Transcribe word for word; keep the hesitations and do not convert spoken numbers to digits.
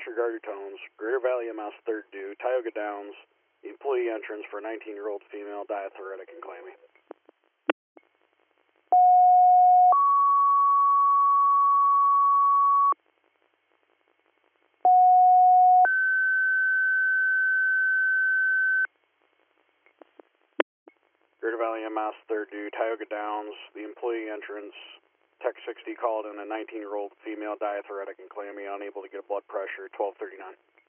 disregard your tones. Greater Valley M S, third due, Tioga Downs, the employee entrance for a nineteen-year-old female, diathoretic and clammy. Greater Valley M S, third due, Tioga Downs, the employee entrance, Tech sixty called in a nineteen-year-old female, diathoretic and clammy, unable to get blood pressure, twelve thirty-nine.